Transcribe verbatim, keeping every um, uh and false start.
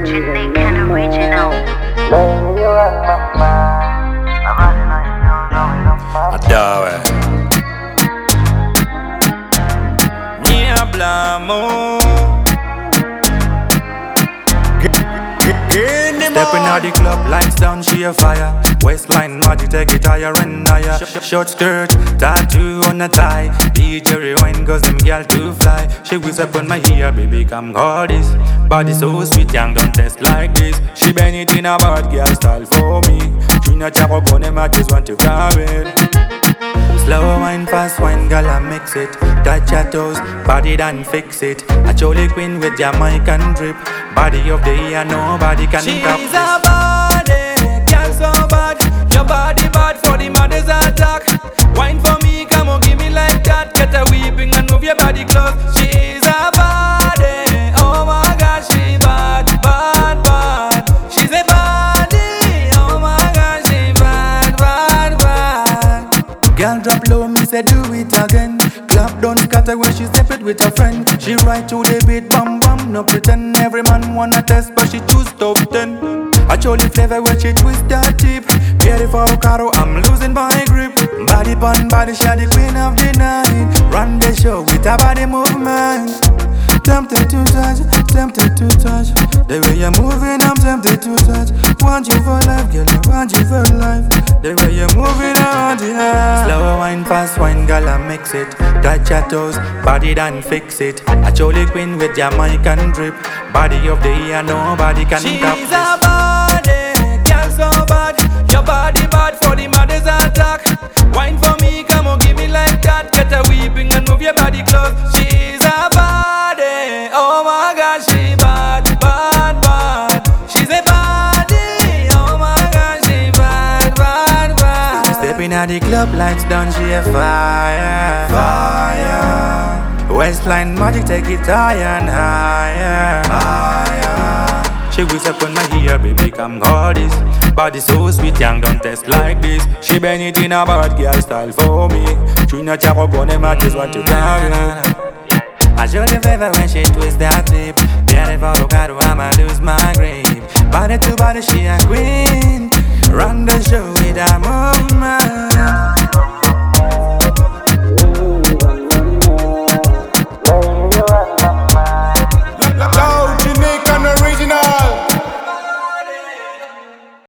Jamaican original. Adore. Mi hablamos. Stepping out the club, lights down, she a fire. Waistline magic, take it higher and higher. Short skirt, tattoo on a tie. D J rewind, cause them girl too fly. She whisper on my ear, baby, come goddess. Body so sweet, young, don't test like this. She bend it in a bad girl style for me. Trina Chaco, them I just want to carry it. Slow wine, fast wine, girl, I mix it. Touch your toes, body done fix it. A jolly queen with Jamaican drip. Body of the year, nobody can She's top this. She's a body, girl so bad. Your body bad for the mother's attack. Wine for me, come on, give me like that. Get a weeping and move your body close. She's a body, oh my gosh, she bad, bad, bad. She's a body, oh my gosh, she bad, bad, bad. Girl drop low, me say do it again. Clap don't scatter when she step it with her friend. She right to the beat, bam bam, no pretend. Every man wanna test, but she choose top ten. I show the flavor when she twist that tip. Beautiful Caro, I'm losing my grip. Body pon body, she the queen of the night. Run the show with her body movement. Tempted to touch, tempted to touch. The way you're moving, I'm tempted to touch. Want you for life, girl, I want you for life. The way you're moving, I want you. Slow wine, fast wine, girl, I mix it. Touch your toes, body done fix it. A jolly queen with Jamaican drip. Body of the year, nobody can She's top a this. body, girl so bad. Your body bad for the mother's attack. Wine for me, come on, give me like that. Get a weeping and move your body close. She's a body, oh my gosh, she bad, bad, bad. She's a body, oh my gosh, she bad, bad, bad. Stepping at the club, lights down, she a fire, fire. Waistline magic, take it higher and higher, higher. She whisper on my ear, baby, come goddess. Body so sweet, young, don't test like this. She bend it in a bad girl style for me. Trina Chaco, them I just want to carry. I show the flavor when she twist that tip. Beautiful Caro, I'ma lose my grip. Body to body, she a queen. Run the show with her